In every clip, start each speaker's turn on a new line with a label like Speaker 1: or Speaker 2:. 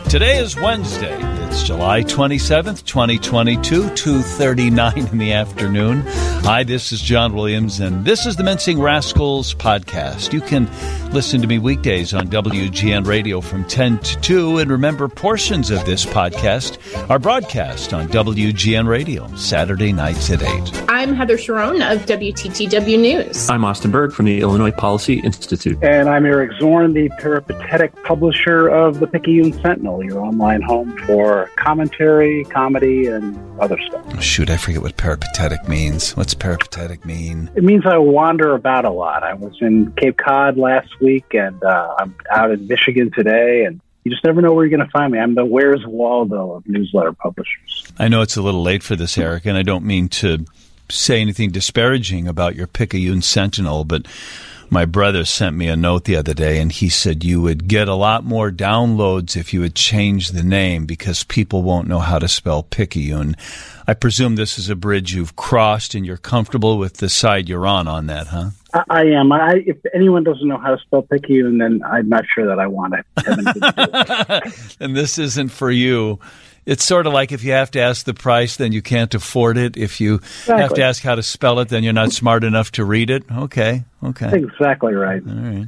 Speaker 1: Today is Wednesday. It's July 27th, 2022, 2:39 in the afternoon. Hi, this is John Williams, and this is the Mincing Rascals podcast. You can listen to me weekdays on WGN Radio from 10 to 2, and remember, portions of this podcast are broadcast on WGN Radio Saturday nights at 8.
Speaker 2: I'm Heather Sharon of WTTW News.
Speaker 3: I'm Austin Berg from the Illinois Policy Institute.
Speaker 4: And I'm Eric Zorn, the peripatetic publisher of the Picayune Sentinel, your online home for commentary, comedy, and other stuff.
Speaker 1: Oh, shoot, I forget what peripatetic means. What's peripatetic mean?
Speaker 4: It means I wander about a lot. I was in Cape Cod last week, and I'm out in Michigan today, and you just never know where you're going to find me. I'm the Where's Waldo of newsletter publishers.
Speaker 1: I know it's a little late for this, Eric, and I don't mean to say anything disparaging about your Picayune Sentinel, but my brother sent me a note the other day, and he said you would get a lot more downloads if you would change the name because people won't know how to spell Picayune. I presume this is a bridge you've crossed, and you're comfortable with the side you're on that, huh?
Speaker 4: I am. If anyone doesn't know how to spell Picayune, then I'm not sure that I want to have anything to do with it.
Speaker 1: And this isn't for you. It's sort of like if you have to ask the price, then you can't afford it. If you have to ask how to spell it, then you're not smart enough to read it. Okay.
Speaker 4: Exactly right.
Speaker 1: All right.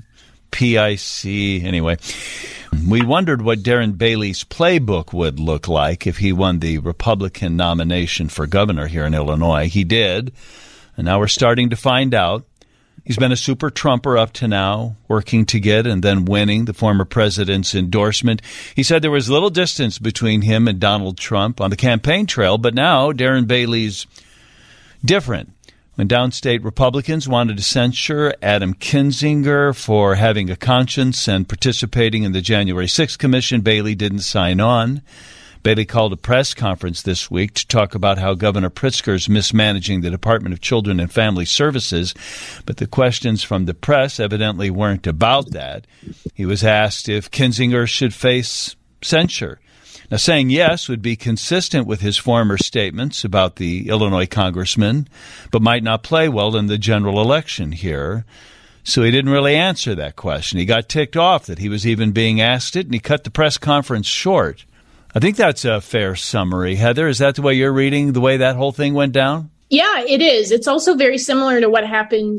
Speaker 1: PIC. Anyway, we wondered what Darren Bailey's playbook would look like if he won the Republican nomination for governor here in Illinois. He did, and now we're starting to find out. He's been a super Trumper up to now, working to get and then winning the former president's endorsement. He said there was little distance between him and Donald Trump on the campaign trail, but now Darren Bailey's different. When downstate Republicans wanted to censure Adam Kinzinger for having a conscience and participating in the January 6th Commission, Bailey didn't sign on. Bailey called a press conference this week to talk about how Governor Pritzker's mismanaging the Department of Children and Family Services, but the questions from the press evidently weren't about that. He was asked if Kinzinger should face censure. Now, saying yes would be consistent with his former statements about the Illinois congressman, but might not play well in the general election here. So he didn't really answer that question. He got ticked off that he was even being asked it, and he cut the press conference short. I think that's a fair summary. Heather, is that the way you're reading the way that whole thing went down?
Speaker 2: Yeah, it is. It's also very similar to what happened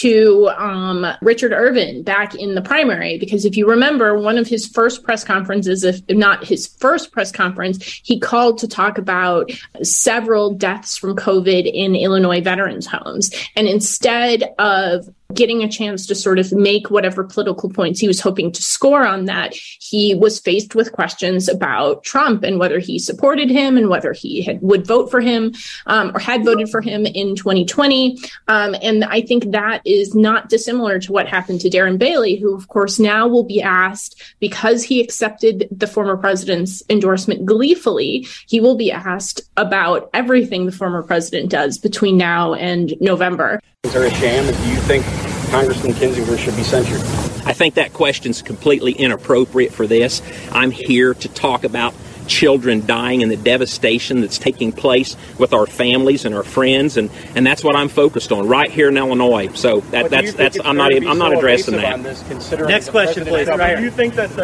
Speaker 2: to Richard Irvin back in the primary, because if you remember, one of his first press conferences, if not his first press conference, he called to talk about several deaths from COVID in Illinois veterans' homes. And instead of getting a chance to sort of make whatever political points he was hoping to score on that, he was faced with questions about Trump and whether he supported him and whether he would vote for him or had voted for him in 2020. And I think that is not dissimilar to what happened to Darren Bailey, who, of course, now will be asked, because he accepted the former president's endorsement gleefully, he will be asked about everything the former president does between now and November.
Speaker 5: Is there a sham? Do you think Congressman Kinzinger should be censured?
Speaker 6: I think that question's completely inappropriate for this. I'm here to talk about children dying and the devastation that's taking place with our families and our friends, and that's what I'm focused on right here in Illinois. So that's I'm not addressing that.
Speaker 7: Next question, please. Do you think that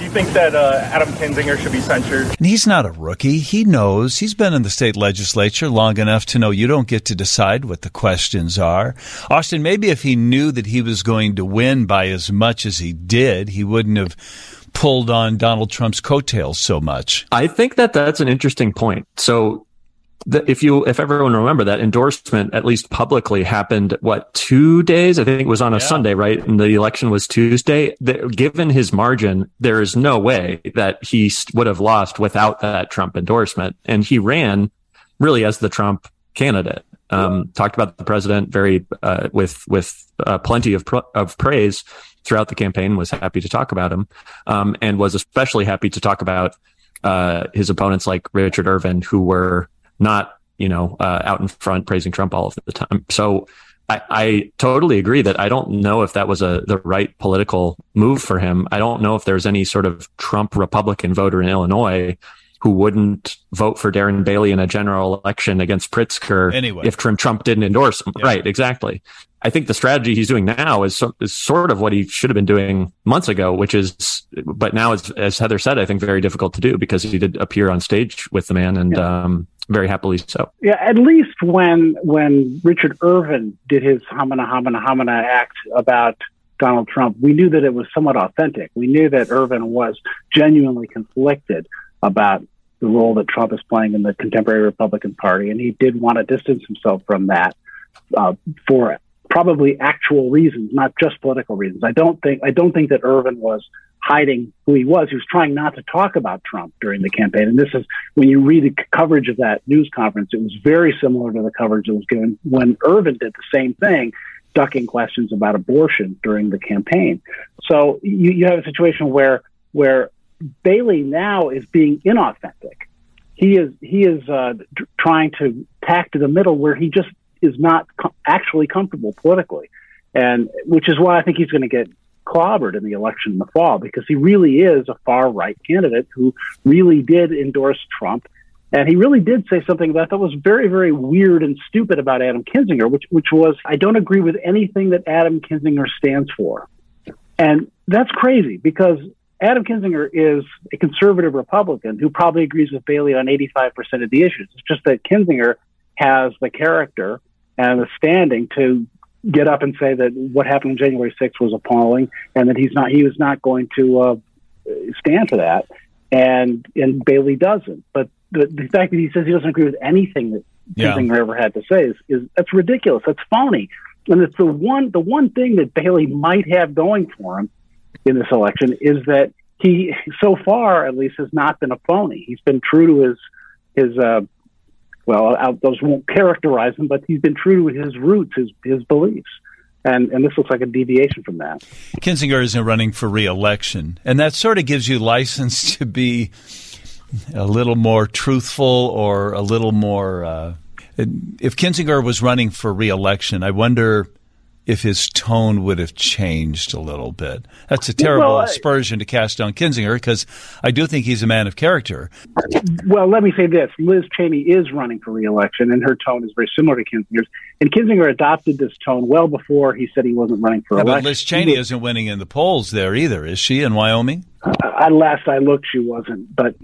Speaker 7: Adam Kinzinger should be censured?
Speaker 1: And he's not a rookie. He knows. He's been in the state legislature long enough to know you don't get to decide what the questions are. Austin, maybe if he knew that he was going to win by as much as he did, he wouldn't have pulled on Donald Trump's coattails so much.
Speaker 3: I think that's an interesting point. So if everyone remember, that endorsement, at least publicly, happened, 2 days? I think it was on a Sunday, right? And the election was Tuesday. Given his margin, there is no way that he would have lost without that Trump endorsement. And he ran really as the Trump candidate. Talked about the president with plenty of praise throughout the campaign, was happy to talk about him, and was especially happy to talk about his opponents like Richard Irvin, who were not, out in front praising Trump all of the time. So I totally agree that I don't know if that was the right political move for him. I don't know if there's any sort of Trump Republican voter in Illinois who wouldn't vote for Darren Bailey in a general election against Pritzker if Trump didn't endorse him. Yeah. Right, exactly. I think the strategy he's doing now is sort of what he should have been doing months ago, which is But now, as Heather said, I think very difficult to do because he did appear on stage with the man, and very happily so.
Speaker 4: Yeah, at least when Richard Irvin did his homina act about Donald Trump, we knew that it was somewhat authentic. We knew that Irvin was genuinely conflicted about the role that Trump is playing in the contemporary Republican Party, and he did want to distance himself from that for probably actual reasons, not just political reasons. I don't think that Irvin was hiding who he was. He was trying not to talk about Trump during the campaign. And this is, when you read the coverage of that news conference, it was very similar to the coverage that was given when Irvin did the same thing, ducking questions about abortion during the campaign. So you have a situation where Bailey now is being inauthentic. He is trying to tack to the middle where he just is not actually comfortable politically, and which is why I think he's going to get clobbered in the election in the fall, because he really is a far right candidate who really did endorse Trump, and he really did say something that I thought was very, very weird and stupid about Adam Kinzinger, which was, I don't agree with anything that Adam Kinzinger stands for. And that's crazy, because Adam Kinzinger is a conservative Republican who probably agrees with Bailey on 85% of the issues. It's just that Kinzinger has the character and the standing to get up and say that what happened on January 6th was appalling, and that he was not going to stand for that. And Bailey doesn't. But the fact that he says he doesn't agree with anything that Kinzinger ever had to say is that's ridiculous. That's phony. And it's the one thing that Bailey might have going for him in this election is that he, so far at least, has not been a phony. He's been true to his those won't characterize him, but he's been true to his roots, his beliefs. And this looks like a deviation from that. Kinzinger
Speaker 1: isn't running for re-election, and that sort of gives you license to be a little more truthful or a little more... if Kinzinger was running for re-election, I wonder if his tone would have changed a little bit. That's a terrible aspersion to cast on Kinzinger, because I do think he's a man of character.
Speaker 4: Well, let me say this. Liz Cheney is running for re-election, and her tone is very similar to Kinzinger's. And Kinzinger adopted this tone well before he said he wasn't running for election.
Speaker 1: But Liz Cheney isn't winning in the polls there either, is she, in Wyoming?
Speaker 4: Last I looked, she wasn't. But,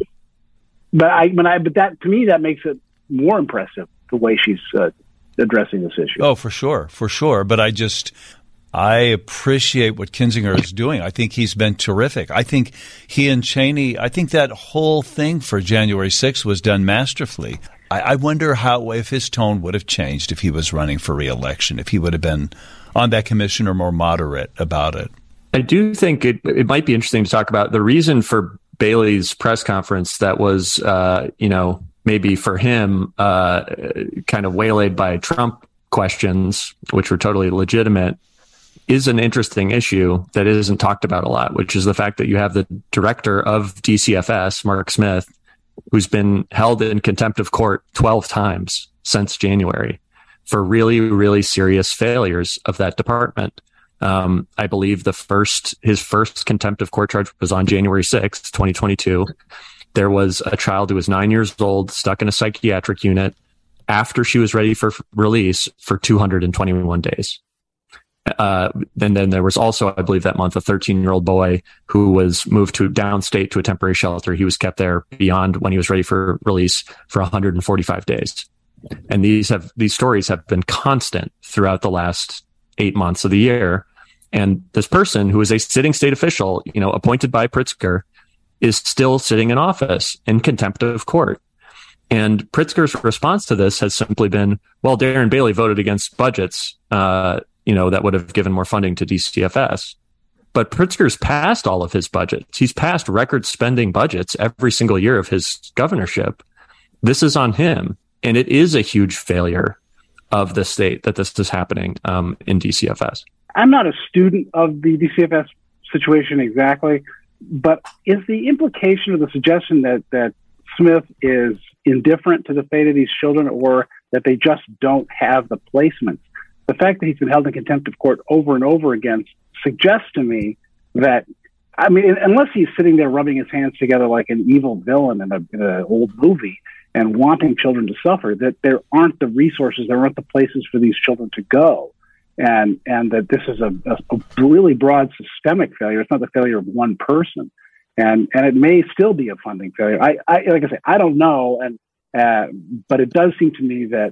Speaker 4: but that, to me, that makes it more impressive, the way she's addressing this issue.
Speaker 1: Oh, for sure. But I appreciate what Kinzinger is doing. I think he's been terrific. I think he and Cheney, I think that whole thing for January 6th was done masterfully. I wonder if his tone would have changed if he was running for re-election, if he would have been on that commission or more moderate about it.
Speaker 3: I do think it might be interesting to talk about the reason for Bailey's press conference that was, maybe for him, kind of waylaid by Trump questions, which were totally legitimate, is an interesting issue that isn't talked about a lot, which is the fact that you have the director of DCFS, Mark Smith, who's been held in contempt of court 12 times since January for really, really serious failures of that department. I believe his first contempt of court charge was on January 6th, 2022. There was a child who was 9 years old, stuck in a psychiatric unit after she was ready for release for 221 days. Then there was also, I believe that month, a 13-year-old boy who was moved downstate to a temporary shelter. He was kept there beyond when he was ready for release for 145 days. And these stories have been constant throughout the last 8 months of the year. And this person, who is a sitting state official, appointed by Pritzker, is still sitting in office in contempt of court. And Pritzker's response to this has simply been, well, Darren Bailey voted against budgets, that would have given more funding to DCFS. But Pritzker's passed all of his budgets. He's passed record spending budgets every single year of his governorship. This is on him. And it is a huge failure of the state that this is happening in DCFS.
Speaker 4: I'm not a student of the DCFS situation exactly, but is the implication of the suggestion that Smith is indifferent to the fate of these children, or that they just don't have the placements? The fact that he's been held in contempt of court over and over again suggests to me that, unless he's sitting there rubbing his hands together like an evil villain in an old movie and wanting children to suffer, that there aren't the resources, there aren't the places for these children to go. and that this is a really broad systemic failure. It's not the failure of one person, and it may still be a funding failure. I like I say, I don't know, but it does seem to me that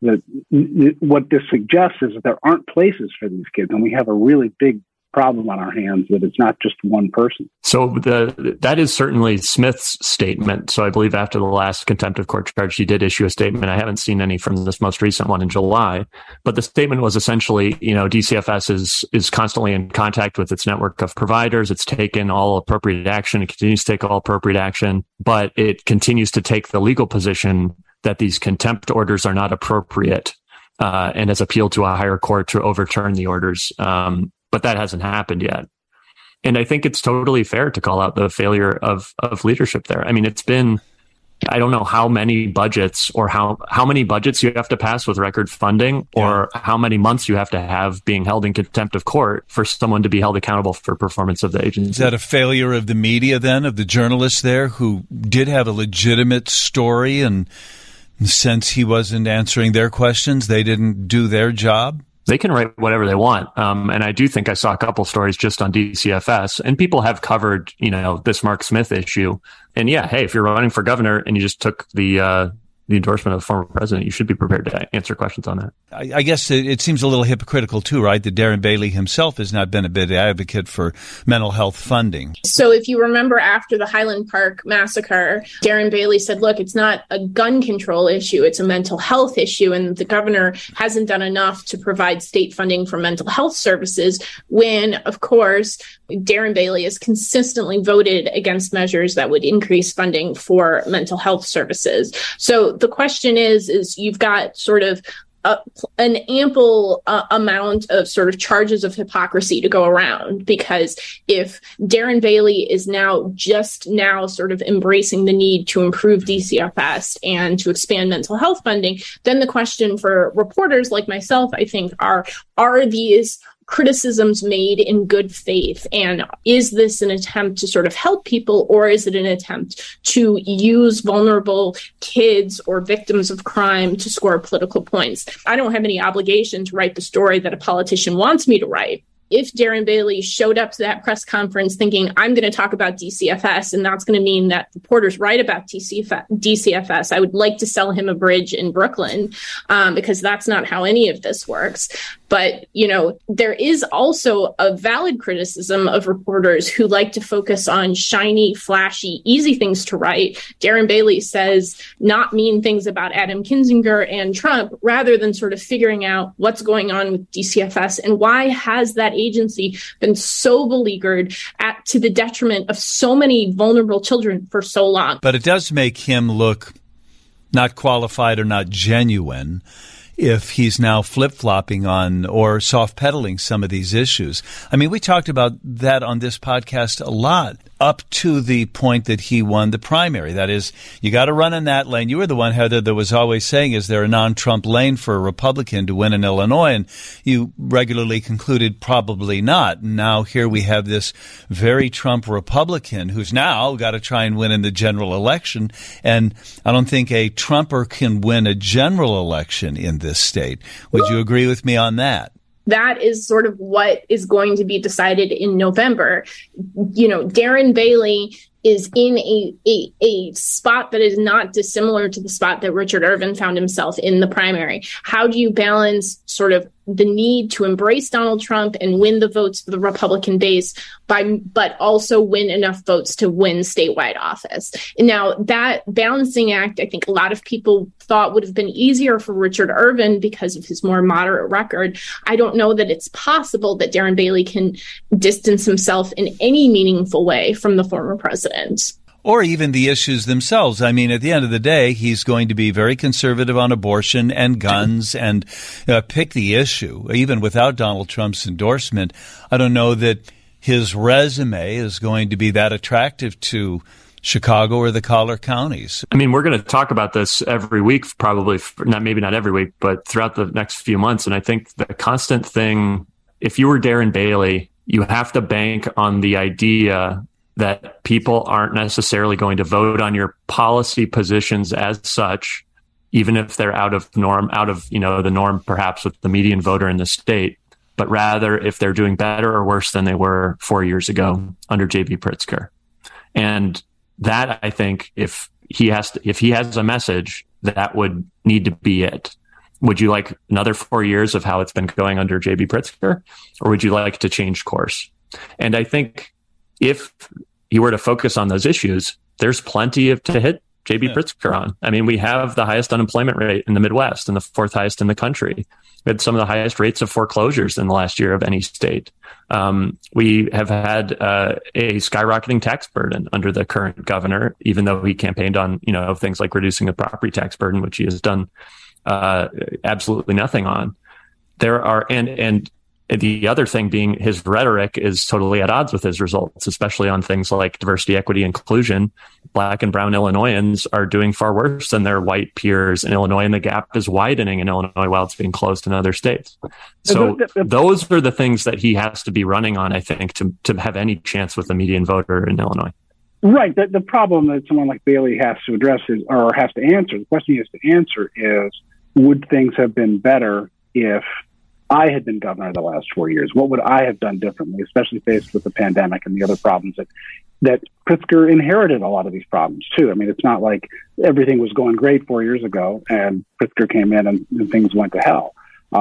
Speaker 4: what this suggests is that there aren't places for these kids, and we have a really big problem on our hands, that it's not just one person.
Speaker 3: So that is certainly Smith's statement. So I believe after the last contempt of court charge, he did issue a statement. I haven't seen any from this most recent one in July, but the statement was essentially, DCFS is constantly in contact with its network of providers. It's taken all appropriate action. It continues to take all appropriate action, but it continues to take the legal position that these contempt orders are not appropriate, and has appealed to a higher court to overturn the orders. But that hasn't happened yet. And I think it's totally fair to call out the failure of leadership there. I mean, it's been, I don't know how many budgets or how many budgets you have to pass with record funding, or how many months you have to have being held in contempt of court for someone to be held accountable for performance of the agency.
Speaker 1: Is that a failure of the media then, of the journalists there who did have a legitimate story, and since he wasn't answering their questions, they didn't do their job?
Speaker 3: They can write whatever they want. And I do think I saw a couple stories just on DCFS, and people have covered, this Mark Smith issue. And hey, if you're running for governor and you just took the endorsement of the former president, you should be prepared to answer questions on that.
Speaker 1: I guess it seems a little hypocritical too, right? That Darren Bailey himself has not been a big advocate for mental health funding.
Speaker 2: So if you remember, after the Highland Park massacre, Darren Bailey said, look, it's not a gun control issue, it's a mental health issue. And the governor hasn't done enough to provide state funding for mental health services, when, of course, Darren Bailey has consistently voted against measures that would increase funding for mental health services. So the question is you've got sort of an ample amount of sort of charges of hypocrisy to go around, because if Darren Bailey is just now sort of embracing the need to improve DCFS and to expand mental health funding, then the question for reporters like myself, I think, are these criticisms made in good faith? And is this an attempt to sort of help people, or is it an attempt to use vulnerable kids or victims of crime to score political points? I don't have any obligation to write the story that a politician wants me to write. If Darren Bailey showed up to that press conference thinking, I'm going to talk about DCFS, and that's going to mean that reporters write about DCFS, I would like to sell him a bridge in Brooklyn, because that's not how any of this works. But, there is also a valid criticism of reporters who like to focus on shiny, flashy, easy things to write. Darren Bailey says not mean things about Adam Kinzinger and Trump, rather than sort of figuring out what's going on with DCFS and why has that agency been so beleaguered to the detriment of so many vulnerable children for so long.
Speaker 1: But it does make him look not qualified or not genuine if he's now flip-flopping on or soft-pedaling some of these issues. I mean, we talked about that on this podcast a lot, up to the point that he won the primary. That is, you got to run in that lane. You were the one, Heather, that was always saying, is there a non-Trump lane for a Republican to win in Illinois? And you regularly concluded probably not. Now here we have this very Trump Republican who's now got to try and win in the general election. And I don't think a Trumper can win a general election in this state. Would you agree with me on that?
Speaker 2: That is sort of what is going to be decided in November. Darren Bailey is in a spot that is not dissimilar to the spot that Richard Irvin found himself in the primary. How do you balance sort of the need to embrace Donald Trump and win the votes for the Republican base, but also win enough votes to win statewide office? And now that balancing act, I think a lot of people thought would have been easier for Richard Irvin because of his more moderate record. I don't know that it's possible that Darren Bailey can distance himself in any meaningful way from the former president.
Speaker 1: Or even the issues themselves. I mean, at the end of the day, he's going to be very conservative on abortion and guns and pick the issue. Even without Donald Trump's endorsement, I don't know that his resume is going to be that attractive to Chicago or the collar counties.
Speaker 3: I mean, we're going to talk about this every week, probably, maybe not every week, but throughout the next few months. And I think the constant thing, if you were Darren Bailey, you have to bank on the idea that people aren't necessarily going to vote on your policy positions as such, even if they're out of the norm perhaps with the median voter in the state. but rather if they're doing better or worse than they were 4 years ago under J.B. Pritzker. And that, I think, if he has a message, that would need to be it. Would you like another 4 years of how it's been going under J.B. Pritzker, or would you like to change course? And I think if you were to focus on those issues, there's plenty to hit J.B. Pritzker on. I mean, we have the highest unemployment rate in the Midwest and the fourth highest in the country. We had some of the highest rates of foreclosures in the last year of any state. We have had a skyrocketing tax burden under the current governor, even though he campaigned on, things like reducing the property tax burden, which he has done absolutely nothing on. There are, and the other thing being his rhetoric is totally at odds with his results, especially on things like diversity, equity, inclusion. Black and brown Illinoisans are doing far worse than their white peers in Illinois, and the gap is widening in Illinois while it's being closed in other states. So those are the things that he has to be running on, I think, to have any chance with the median voter in Illinois.
Speaker 4: Right. The problem that someone like Bailey has to address has to answer, the question he has to answer is, would things have been better if I had been governor the last 4 years? What would I have done differently, especially faced with the pandemic and the other problems that Pritzker inherited? A lot of these problems too. I mean, it's not like everything was going great 4 years ago and Pritzker came in and things went to hell.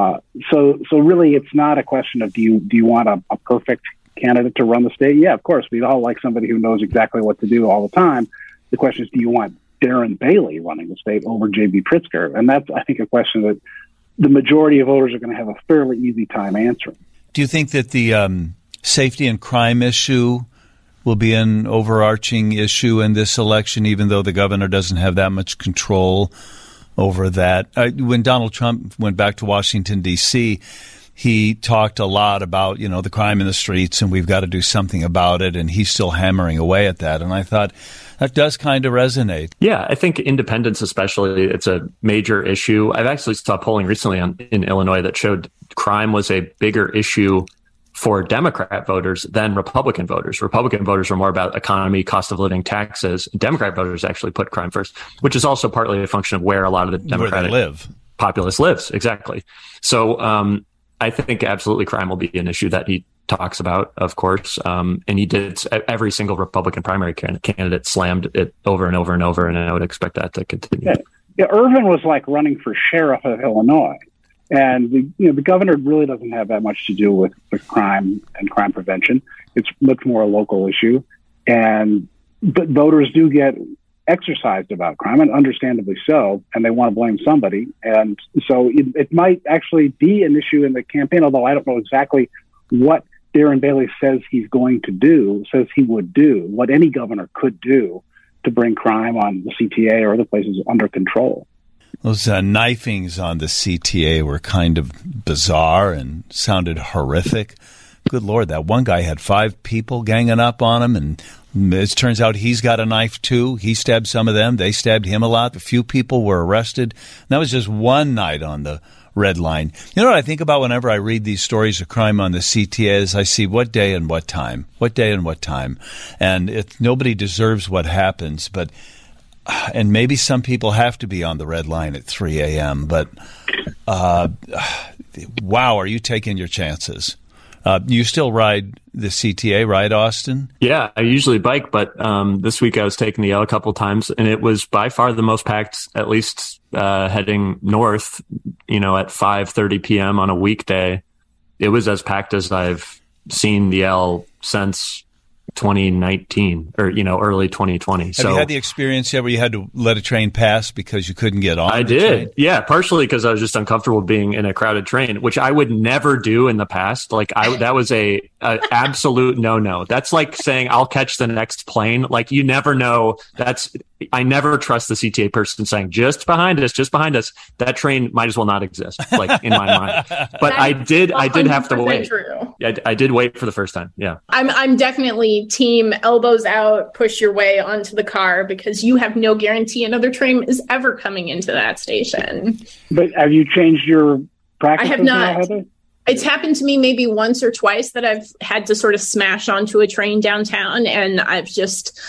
Speaker 4: So really, it's not a question of do you want a perfect candidate to run the state? Yeah, of course, we'd all like somebody who knows exactly what to do all the time. The question is, do you want Darren Bailey running the state over J.B. Pritzker? And that's, I think, a question that the majority of voters are going to have a fairly easy time answering.
Speaker 1: Do you think that the safety and crime issue will be an overarching issue in this election, even though the governor doesn't have that much control over that? When Donald Trump went back to Washington, D.C., he talked a lot about, the crime in the streets, and we've got to do something about it, and he's still hammering away at that. And I thought that does kind of resonate.
Speaker 3: Yeah, I think independence especially, it's a major issue. I've actually saw polling recently in Illinois that showed crime was a bigger issue for Democrat voters than Republican voters. Republican voters were more about economy, cost of living, taxes. Democrat voters actually put crime first, which is also partly a function of where a lot of the Democratic populace lives. Exactly. So I think absolutely crime will be an issue that he talks about, of course. And he did. Every single Republican primary candidate slammed it over and over and over, and I would expect that to continue.
Speaker 4: Yeah, Irvin was like running for sheriff of Illinois, and the governor really doesn't have that much to do with crime and crime prevention. It's much more a local issue, but voters do get exercised about crime, and understandably so, and they want to blame somebody. And so it might actually be an issue in the campaign, although I don't know exactly what Darren Bailey says he would do, what any governor could do to bring crime on the CTA or other places under control.
Speaker 1: Those knifings on the CTA were kind of bizarre and sounded horrific. Good Lord, that one guy had 5 people ganging up on him, and it turns out he's got a knife too. He stabbed some of them. They stabbed him a lot. A few people were arrested. And that was just one night on the Red Line. You know what I think about whenever I read these stories of crime on the CTA is I see what day and what time. And nobody deserves what happens, and maybe some people have to be on the Red Line at 3 a.m., but wow, are you taking your chances? You still ride the CTA, right, Austin?
Speaker 3: Yeah, I usually bike, but this week I was taking the L a couple times, and it was by far the most packed, at least heading north, at 5:30 p.m. on a weekday. It was as packed as I've seen the L since 2019 or, early 2020.
Speaker 1: Have you had the experience yet where you had to let a train pass because you couldn't get on?
Speaker 3: I did. Train? Yeah, partially because I was just uncomfortable being in a crowded train, which I would never do in the past. That was a absolute no. That's like saying I'll catch the next plane. Like, you never know. I never trust the CTA person saying just behind us. That train might as well not exist, like, in my mind. But I did have to wait. True. I did wait for the first time. Yeah.
Speaker 2: I'm definitely team elbows out, push your way onto the car, because you have no guarantee another train is ever coming into that station.
Speaker 4: But have you changed your practice?
Speaker 2: I have not. It's happened to me maybe once or twice that I've had to sort of smash onto a train downtown, and I've just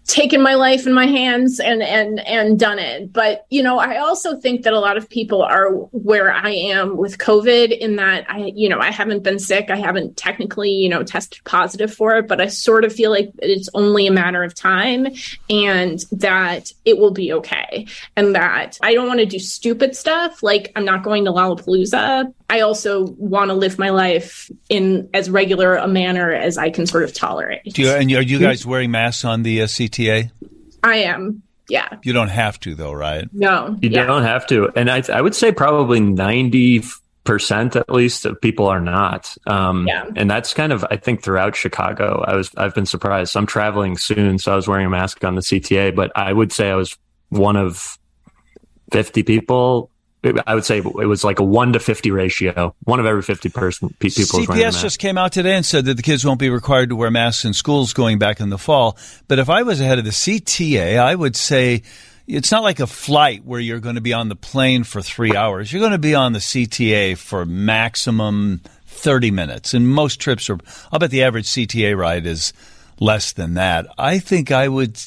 Speaker 2: taken my life in my hands and done it. But, I also think that a lot of people are where I am with COVID in that I haven't been sick. I haven't technically, tested positive for it, but I sort of feel like it's only a matter of time and that it will be okay. And that I don't want to do stupid stuff. Like I'm not going to Lollapalooza. I also want to live my life in as regular a manner as I can sort of tolerate.
Speaker 1: Are you guys wearing masks on the CTA?
Speaker 2: I am. Yeah.
Speaker 1: You don't have to, though, right?
Speaker 2: No.
Speaker 3: You don't have to. And I would say probably 90% at least of people are not. And that's kind of, I think, throughout Chicago. I've been surprised. So I'm traveling soon, so I was wearing a mask on the CTA, but I would say I was one of 50 people. I would say it was like a 1 to 50 ratio. One of every 50 people is wearing a mask.
Speaker 1: CPS just came out today and said that the kids won't be required to wear masks in schools going back in the fall. But if I was ahead of the CTA, I would say it's not like a flight where you're going to be on the plane for 3 hours. You're going to be on the CTA for maximum 30 minutes. And most trips I'll bet the average CTA ride is less than that. I think I would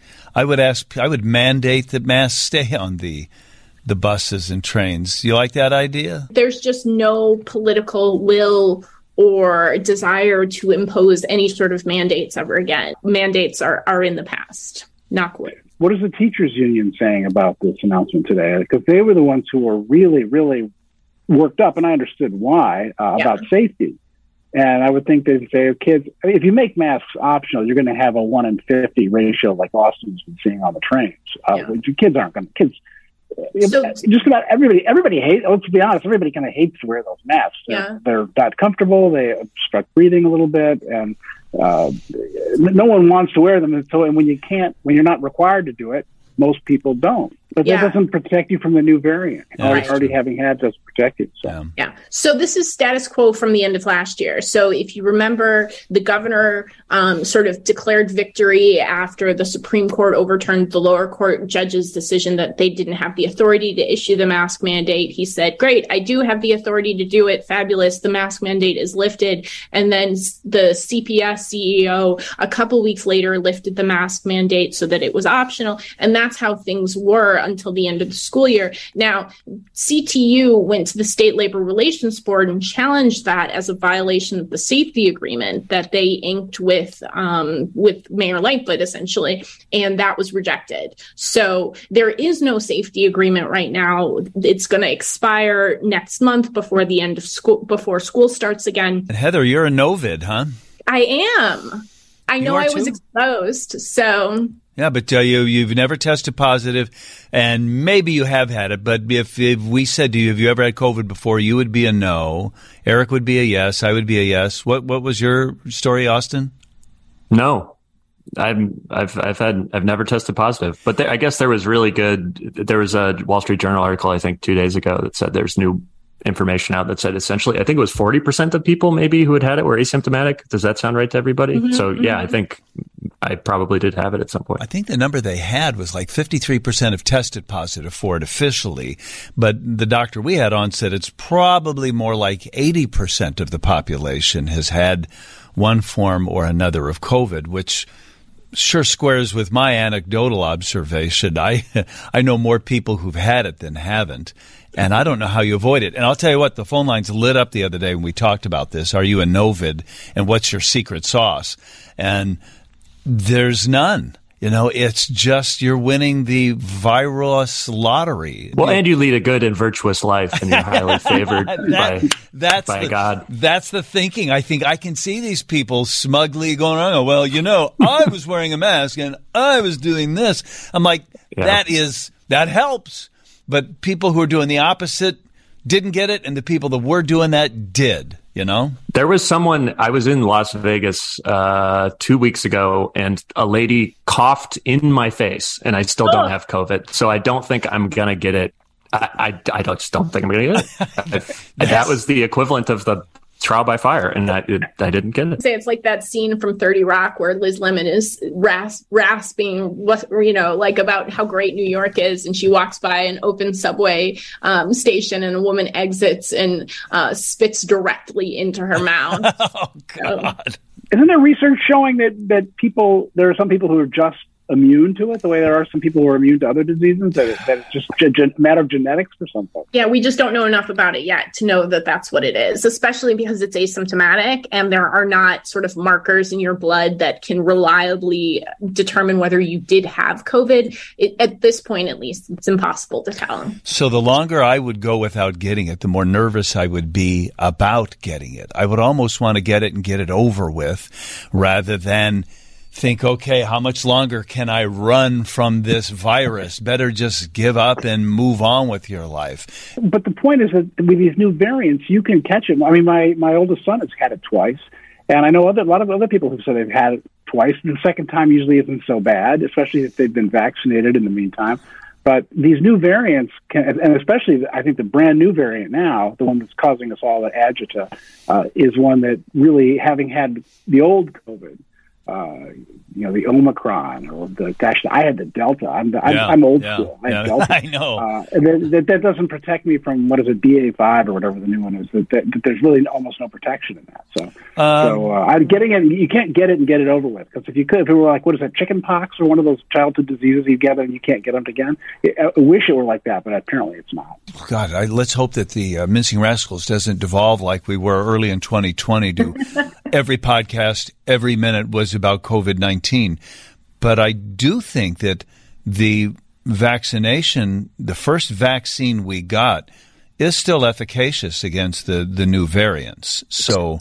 Speaker 1: mandate that masks stay on the buses and trains. You like that idea?
Speaker 2: There's just no political will or desire to impose any sort of mandates ever again. Mandates are in the past. Knock wood.
Speaker 4: What is the teachers union saying about this announcement today? Because they were the ones who were really, really worked up, and I understood why, about safety. And I would think they'd say, kids, if you make masks optional, you're going to have a 1 in 50 ratio like Austin's been seeing on the trains. Kids aren't going to. So, just about everybody hates, let's be honest, everybody kind of hates to wear those masks. They're not comfortable. They obstruct breathing a little bit, and no one wants to wear them. And when you're not required to do it, most people don't. But that doesn't protect you from the new variant. Already having had doesn't protect you. So.
Speaker 2: Yeah. So this is status quo from the end of last year. So if you remember, the governor sort of declared victory after the Supreme Court overturned the lower court judge's decision that they didn't have the authority to issue the mask mandate. He said, great, I do have the authority to do it. Fabulous. The mask mandate is lifted. And then the CPS CEO a couple weeks later lifted the mask mandate so that it was optional. And that's how things were until the end of the school year. Now, CTU went to the State Labor Relations Board and challenged that as a violation of the safety agreement that they inked with Mayor Lightfoot, essentially, and that was rejected. So there is no safety agreement right now. It's going to expire next month before the end of school, before school starts again.
Speaker 1: And Heather, you're a Novid, huh?
Speaker 2: I am. I know I was exposed, so...
Speaker 1: Yeah, but you've never tested positive, and maybe you have had it. But if we said to you, have you ever had COVID before, you would be a no. Eric would be a yes. I would be a yes. What was your story, Austin?
Speaker 3: No, I've never tested positive. But I guess there was really good. There was a Wall Street Journal article, I think, 2 days ago that said there's new information out that said essentially, I think it was 40% of people maybe who had it were asymptomatic. Does that sound right to everybody? Mm-hmm, so yeah, I think I probably did have it at some point.
Speaker 1: I think the number they had was like 53% have tested positive for it officially, but the doctor we had on said it's probably more like 80% of the population has had one form or another of COVID, which sure squares with my anecdotal observation. I know more people who've had it than haven't, and I don't know how you avoid it. And I'll tell you what, the phone lines lit up the other day when we talked about this. Are you a Novid, and what's your secret sauce? And there's none. You know, it's just you're winning the virus lottery.
Speaker 3: Well, and you lead a good and virtuous life, and you're highly favored by God.
Speaker 1: That's the thinking. I think I can see these people smugly going on. Well, you know, I was wearing a mask and I was doing this. I'm like, that helps. But people who are doing the opposite didn't get it, and the people that were doing that did. You know,
Speaker 3: there was someone, I was in Las Vegas 2 weeks ago, and a lady coughed in my face, and I still don't have COVID. So I don't think I'm going to get it. I just don't think I'm going to get it. That was the equivalent of the trial by fire, and I didn't get it.
Speaker 2: It's like that scene from 30 Rock where Liz Lemon is rasping, like about how great New York is, and she walks by an open subway station, and a woman exits and spits directly into her mouth.
Speaker 1: Oh God!
Speaker 4: Isn't there research showing that there are some people who are just immune to it the way there are some people who are immune to other diseases, that it's just a matter of genetics or something?
Speaker 2: Yeah, we just don't know enough about it yet to know that that's what it is, especially because it's asymptomatic and there are not sort of markers in your blood that can reliably determine whether you did have COVID. At this point, at least, it's impossible to tell.
Speaker 1: So the longer I would go without getting it, the more nervous I would be about getting it. I would almost want to get it and get it over with rather than think, okay, how much longer can I run from this virus? Better just give up and move on with your life.
Speaker 4: But the point is that with these new variants, you can catch it. I mean, my oldest son has had it twice, and I know a lot of other people who've said they've had it twice. The second time usually isn't so bad, especially if they've been vaccinated in the meantime. But these new variants, and especially I think the brand new variant now, the one that's causing us all the agita, is one that really, having had the old COVID, the Omicron, or I had the Delta. I'm old school. I had Delta.
Speaker 1: I know.
Speaker 4: That doesn't protect me from, what is it, BA5 or whatever the new one is. That there's really almost no protection in that. I'm getting it. You can't get it and get it over with, because if it were like, what is that, chicken pox or one of those childhood diseases you get and you can't get them again. I wish it were like that, but apparently it's not.
Speaker 1: God, let's hope that the Mincing Rascals doesn't devolve like we were early in 2020 to every podcast, every minute was about COVID-19. But I do think that the vaccination, the first vaccine we got, is still efficacious against the new variants. So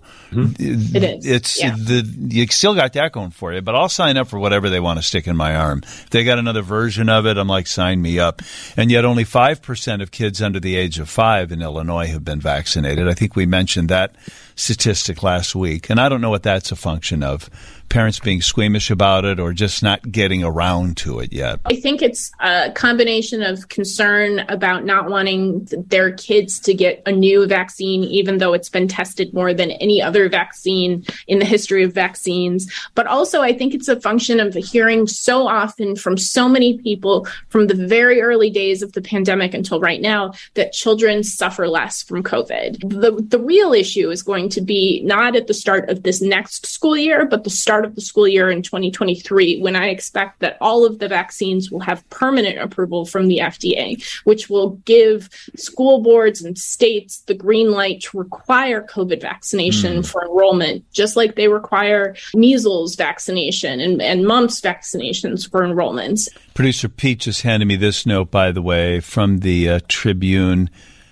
Speaker 2: it is.
Speaker 1: You still got that going for you, but I'll sign up for whatever they want to stick in my arm. If they got another version of it, I'm like, sign me up. And yet only 5% of kids under the age of 5 in Illinois have been vaccinated. I think we mentioned that statistic last week. And I don't know what that's a function of. Parents being squeamish about it or just not getting around to it yet.
Speaker 2: I think it's a combination of concern about not wanting their kids to get a new vaccine, even though it's been tested more than any other vaccine in the history of vaccines. But also, I think it's a function of hearing so often from so many people from the very early days of the pandemic until right now that children suffer less from COVID. The real issue is going to be not at the start of this next school year, but the start of the school year in 2023, when I expect that all of the vaccines will have permanent approval from the FDA, which will give school boards and states the green light to require COVID vaccination for enrollment, just like they require measles vaccination and mumps vaccinations for enrollments.
Speaker 1: Producer Pete just handed me this note, by the way, from the Tribune.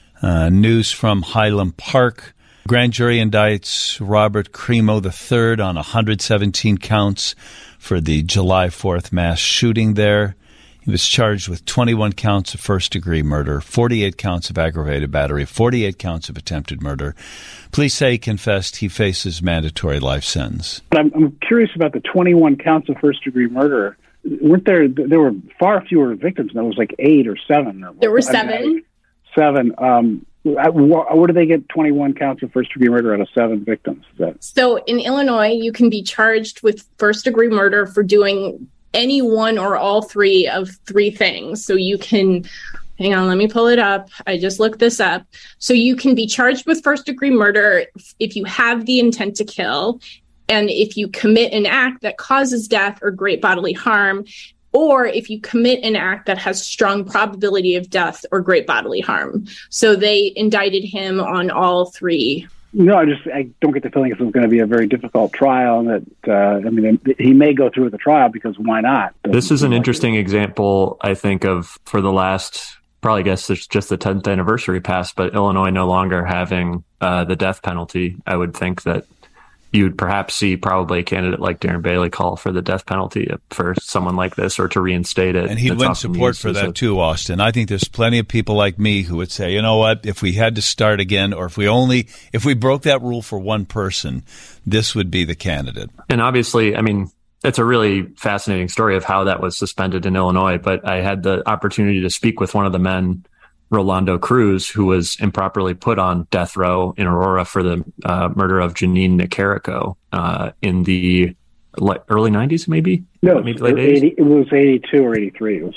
Speaker 1: News from Highland Park. Grand jury indicts Robert Crimo III on 117 counts for the July 4th mass shooting there. He was charged with 21 counts of first-degree murder, 48 counts of aggravated battery, 48 counts of attempted murder. Police say he confessed. He faces mandatory life sentence.
Speaker 4: I'm curious about the 21 counts of first-degree murder. Weren't there were far fewer victims. There was like 8 or 7.
Speaker 2: There were 7.
Speaker 4: 7. Where do they get 21 counts of first-degree murder out of 7 victims?
Speaker 2: So in Illinois, you can be charged with first-degree murder for doing any one or all 3 of 3 things. So you can, hang on, let me pull it up. I just looked this up. So you can be charged with first-degree murder if you have the intent to kill, and if you commit an act that causes death or great bodily harm, or if you commit an act that has strong probability of death or great bodily harm. So they indicted him on all 3.
Speaker 4: No, I don't get the feeling it's going to be a very difficult trial, and that, he may go through with the trial because why not?
Speaker 3: This is an interesting example, I think, of for the last, probably I guess it's just the 10th anniversary passed, but Illinois no longer having the death penalty. I would think that you would perhaps see probably a candidate like Darren Bailey call for the death penalty for someone like this, or to reinstate it.
Speaker 1: And he'd win support for that too, Austin. I think there's plenty of people like me who would say, you know what, if we had to start again, or if we broke that rule for one person, this would be the candidate.
Speaker 3: And obviously, it's a really fascinating story of how that was suspended in Illinois, but I had the opportunity to speak with one of the men, Rolando Cruz, who was improperly put on death row in Aurora for the murder of Janine Nicarico in the early 90s, maybe?
Speaker 4: No,
Speaker 3: maybe late 80s?
Speaker 4: It was 82 or 83.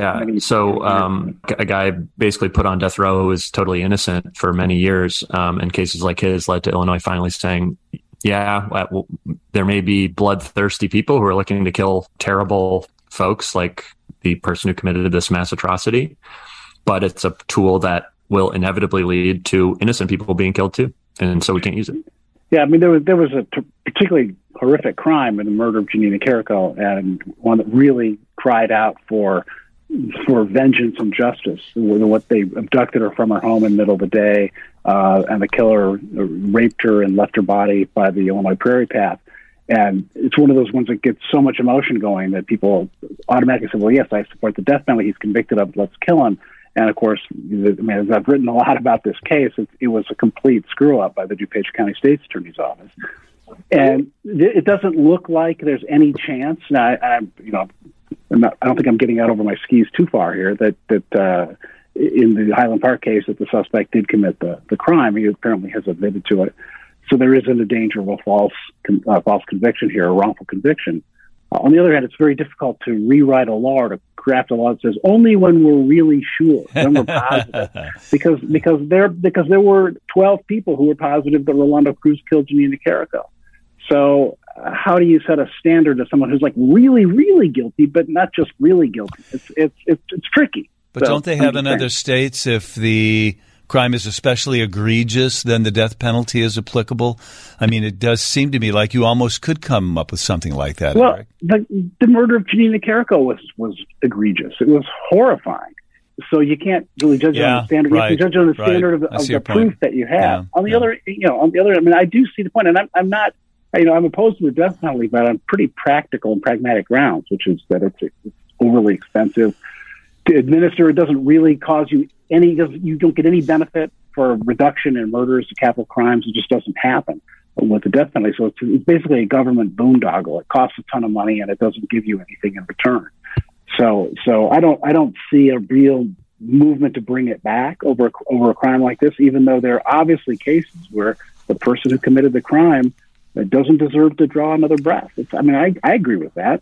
Speaker 3: So a guy basically put on death row who was totally innocent for many years, and cases like his led to Illinois finally saying, there may be bloodthirsty people who are looking to kill terrible folks like the person who committed this mass atrocity, but it's a tool that will inevitably lead to innocent people being killed too. And so we can't use it.
Speaker 4: Yeah, I mean, there was a particularly horrific crime in the murder of Janina Carrico, and one that really cried out for vengeance and justice. What they abducted her from her home in the middle of the day, and the killer raped her and left her body by the Illinois Prairie Path. And it's one of those ones that gets so much emotion going that people automatically say, well, yes, I support the death penalty. He's convicted of it. Let's kill him. And of course, as I've written a lot about this case, it was a complete screw up by the DuPage County State's Attorney's Office. And it doesn't look like there's any chance. Now, I don't think I'm getting out over my skis too far here. That in the Highland Park case, that the suspect did commit the crime. He apparently has admitted to it. So there isn't a danger of a false conviction here, a wrongful conviction. On the other hand, it's very difficult to rewrite a law or to craft a law that says only when we're really sure, when we're positive, because there were 12 people who were positive that Rolando Cruz killed Janina Carrico. So how do you set a standard to someone who's like really, really guilty, but not just really guilty? It's tricky.
Speaker 1: But don't they have in other states, if the crime is especially egregious, then the death penalty is applicable? I mean, it does seem to me like you almost could come up with something like that.
Speaker 4: Well,
Speaker 1: Eric.
Speaker 4: the murder of Janina Carrico was egregious. It was horrifying. So you can't really judge it on the standard.
Speaker 1: Right,
Speaker 4: you have to judge on the standard of the proof that you have. On the other, I mean, I do see the point, and I'm not, I'm opposed to the death penalty, but on pretty practical and pragmatic grounds, which is that it's overly expensive to administer. It doesn't really cause you you don't get any benefit for reduction in murders, capital crimes. It just doesn't happen with the death penalty. So it's basically a government boondoggle. It costs a ton of money and it doesn't give you anything in return. So I don't see a real movement to bring it back over a crime like this, even though there are obviously cases where the person who committed the crime doesn't deserve to draw another breath. I agree with that.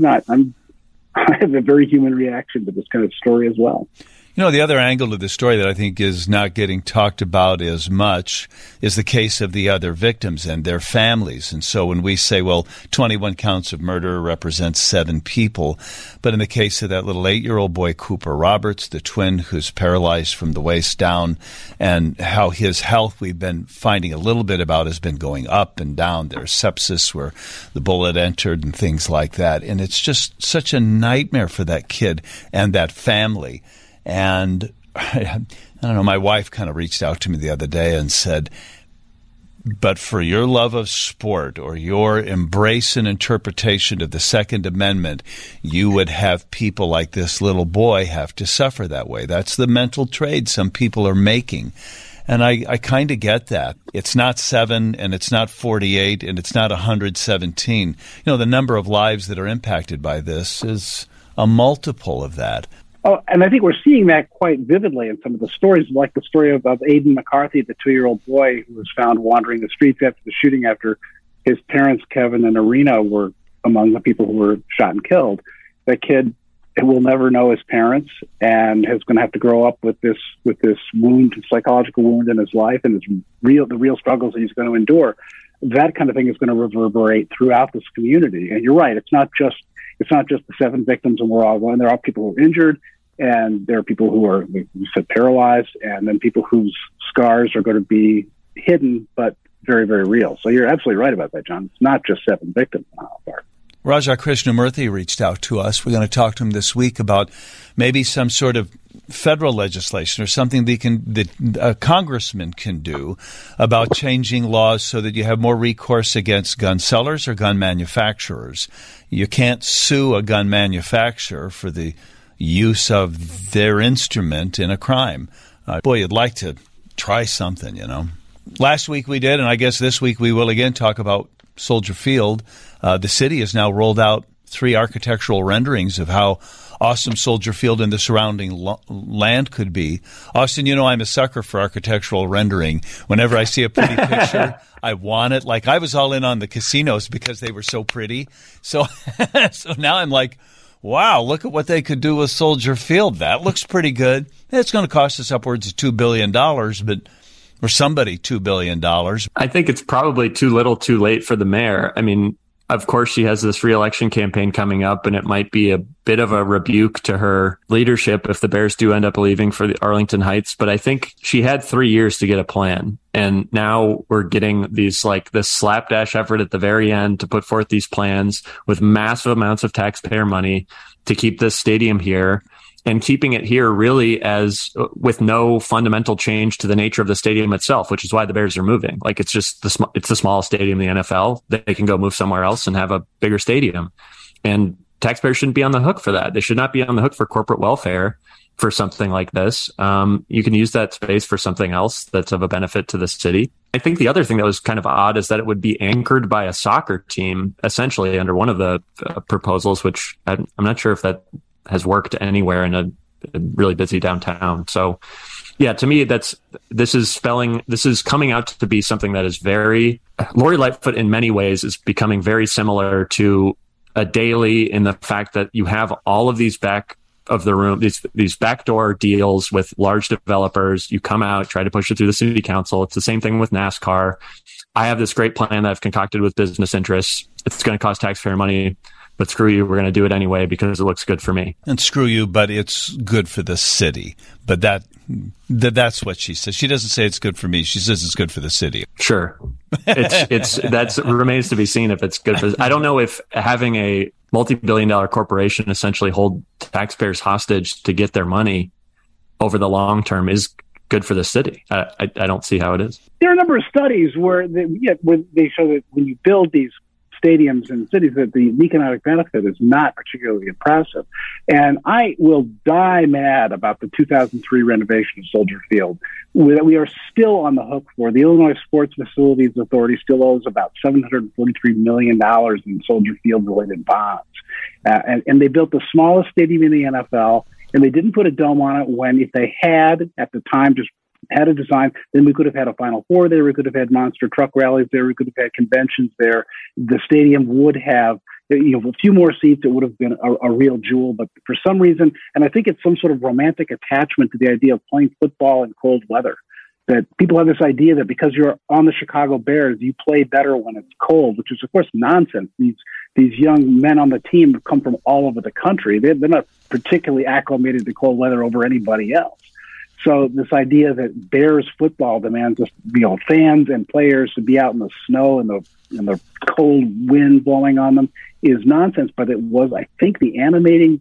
Speaker 4: I have a very human reaction to this kind of story as well.
Speaker 1: The other angle of the story that I think is not getting talked about as much is the case of the other victims and their families. And so when we say, well, 21 counts of murder represents 7 people, but in the case of that little 8-year-old boy, Cooper Roberts, the twin who's paralyzed from the waist down, and how his health, we've been finding a little bit about, has been going up and down. There's sepsis where the bullet entered and things like that. And it's just such a nightmare for that kid and that family. And I don't know, my wife kind of reached out to me the other day and said, but for your love of sport or your embrace and interpretation of the Second Amendment, you would have people like this little boy have to suffer that way. That's the mental trade some people are making. And I kind of get that. It's not 7 and it's not 48 and it's not 117. The number of lives that are impacted by this is a multiple of that.
Speaker 4: Oh, and I think we're seeing that quite vividly in some of the stories, like the story of Aidan McCarthy, the 2-year-old boy who was found wandering the streets after the shooting, after his parents, Kevin and Irina, were among the people who were shot and killed. That kid will never know his parents and is going to have to grow up with this wound, psychological wound in his life, and the real struggles that he's going to endure. That kind of thing is going to reverberate throughout this community. And you're right; it's not just the 7 victims, and we're all going. There are people who are injured. And there are people who are, you said, paralyzed, and then people whose scars are going to be hidden, but very, very real. So you're absolutely right about that, John. It's not just 7 victims in Highland Park.
Speaker 1: Raja Krishnamurthy reached out to us. We're going to talk to him this week about maybe some sort of federal legislation or something that a congressman can do about changing laws so that you have more recourse against gun sellers or gun manufacturers. You can't sue a gun manufacturer for the use of their instrument in a crime. Boy, you'd like to try something, Last week we did, and I guess this week we will again talk about Soldier Field. The city has now rolled out 3 architectural renderings of how awesome Soldier Field and the surrounding land could be. Austin, I'm a sucker for architectural rendering. Whenever I see a pretty picture, I want it. Like, I was all in on the casinos because they were so pretty. So now I'm like, wow, look at what they could do with Soldier Field. That looks pretty good. It's going to cost us upwards of $2 billion, or somebody $2 billion.
Speaker 3: I think it's probably too little too late for the mayor. I mean, Of course, she has this re-election campaign coming up, and it might be a bit of a rebuke to her leadership if the Bears do end up leaving for the Arlington Heights. But I think she had 3 years to get a plan. And now we're getting this slapdash effort at the very end to put forth these plans with massive amounts of taxpayer money to keep this stadium here. And keeping it here really as with no fundamental change to the nature of the stadium itself, which is why the Bears are moving. Like it's just it's the smallest stadium in the NFL. They can go move somewhere else and have a bigger stadium. And taxpayers shouldn't be on the hook for that. They should not be on the hook for corporate welfare for something like this. You can use that space for something else that's of a benefit to the city. I think the other thing that was kind of odd is that it would be anchored by a soccer team, essentially under one of the proposals, which I'm not sure if that has worked anywhere in a really busy downtown. So yeah, to me, this is coming out to be something that is Lori Lightfoot in many ways is becoming very similar to a Daley in the fact that you have all of these back of the room, these backdoor deals with large developers. You come out, try to push it through the city council. It's the same thing with NASCAR. I have this great plan that I've concocted with business interests. It's going to cost taxpayer money. But screw you, we're going to do it anyway because it looks good for me.
Speaker 1: And screw you, but it's good for the city. But that's what she says. She doesn't say it's good for me. She says it's good for the city.
Speaker 3: Sure. That remains to be seen if it's good for. I don't know if having a multi-billion-dollar corporation essentially hold taxpayers hostage to get their money over the long term is good for the city. I don't see how it is.
Speaker 4: There are a number of studies where they show that when you build these stadiums in cities that the economic benefit is not particularly impressive. And I will die mad about the 2003 renovation of Soldier Field that we are still on the hook for. The Illinois Sports Facilities Authority still owes about $743 million in Soldier Field related bonds. And they built the smallest stadium in the NFL, and they didn't put a dome on it when, if they had at the time just had a design, then we could have had a Final Four there. We could have had monster truck rallies there. We could have had conventions there. The stadium would have, a few more seats. It would have been a real jewel. But for some reason, and I think it's some sort of romantic attachment to the idea of playing football in cold weather, that people have this idea that because you're on the Chicago Bears, you play better when it's cold, which is, of course, nonsense. These young men on the team have come from all over the country. They're not particularly acclimated to cold weather over anybody else. So this idea that Bears football demands fans and players to be out in the snow and the cold wind blowing on them is nonsense. But it was, I think, the animating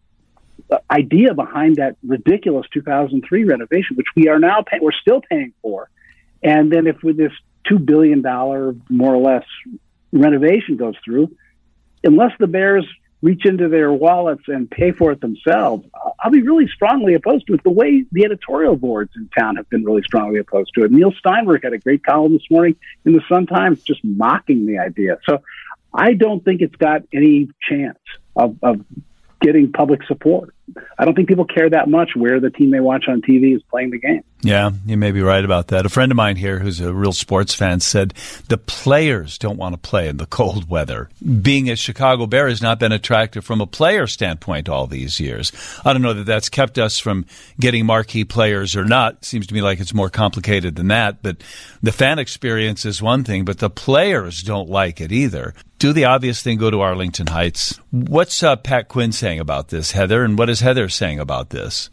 Speaker 4: idea behind that ridiculous 2003 renovation, which we're still paying for. And then if with this $2 billion more or less renovation goes through, unless the Bears reach into their wallets and pay for it themselves, I'll be really strongly opposed to it, the way the editorial boards in town have been really strongly opposed to it. Neil Steinberg had a great column this morning in the Sun-Times just mocking the idea. So I don't think it's got any chance of getting public support. I don't think people care that much where the team they watch on TV is playing the game.
Speaker 1: Yeah, you may be right about that. A friend of mine here who's a real sports fan said the players don't want to play in the cold weather. Being a Chicago Bear has not been attractive from a player standpoint all these years. I don't know that that's kept us from getting marquee players or not. Seems to me like it's more complicated than that. But the fan experience is one thing, but the players don't like it either. Do the obvious thing, go to Arlington Heights. What's Pat Quinn saying about this, Heather? And what is Heather saying about this?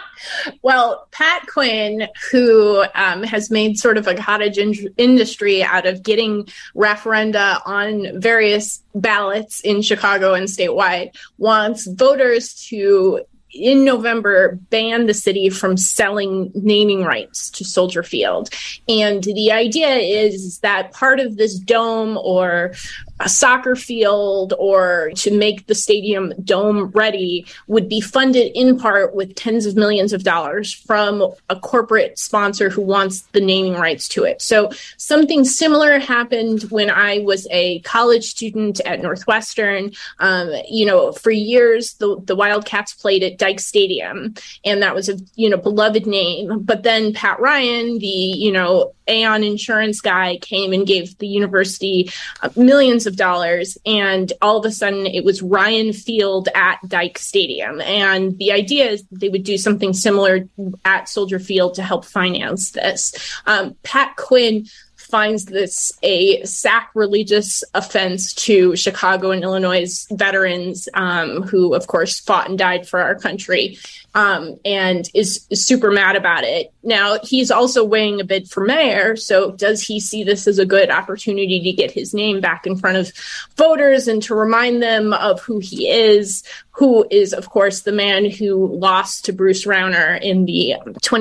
Speaker 2: Well, Pat Quinn, who has made sort of a cottage industry out of getting referenda on various ballots in Chicago and statewide, wants voters to, in November, ban the city from selling naming rights to Soldier Field. And the idea is that part of this dome or a soccer field or to make the stadium dome ready would be funded in part with tens of millions of dollars from a corporate sponsor who wants the naming rights to it. So something similar happened when I was a college student at Northwestern. For years, the Wildcats played at Dyke Stadium, and that was a beloved name. But then Pat Ryan, the Aon insurance guy, came and gave the university millions of dollars, and all of a sudden it was Ryan Field at Dyke Stadium. And the idea is they would do something similar at Soldier Field to help finance this. Pat Quinn finds this a sacrilegious offense to Chicago and Illinois veterans who, of course, fought and died for our country, and is super mad about it. Now, he's also weighing a bid for mayor. So does he see this as a good opportunity to get his name back in front of voters and to remind them of who he is, who is, of course, the man who lost to Bruce Rauner in the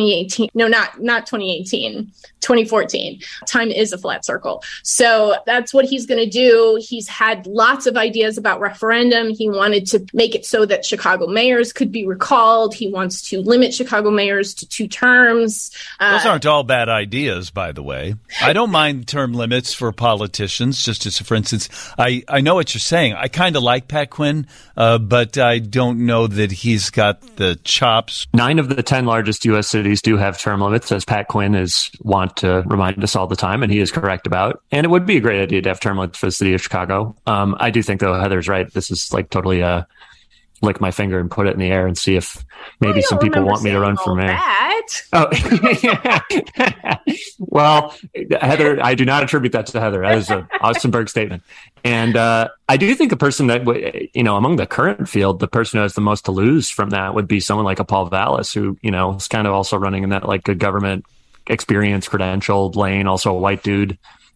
Speaker 2: 2014. Time is a flat circle. So that's what he's going to do. He's had lots of ideas about referendum. He wanted to make it so that Chicago mayors could be recalled. He wants to limit Chicago mayors to 2 terms.
Speaker 1: Those aren't all bad ideas, by the way. I don't mind term limits for politicians. Just as, for instance, I know what you're saying. I kind of like Pat Quinn, but I don't know that he's got the chops.
Speaker 3: 9 of the 10 largest U.S. cities do have term limits, as Pat Quinn want to remind us all the time, and he is correct about. And it would be a great idea to have term limits for the city of Chicago. I do think, though, Heather's right. This is like totally lick my finger and put it in the air and see if maybe some people want me to run for mayor. Oh, well, Heather, I do not attribute that to Heather. That is an Augustenberg statement. And I do think the person that, among the current field, the person who has the most to lose from that would be someone like a Paul Vallis, who, is kind of also running in that like good government experience credentialed lane, also a white dude.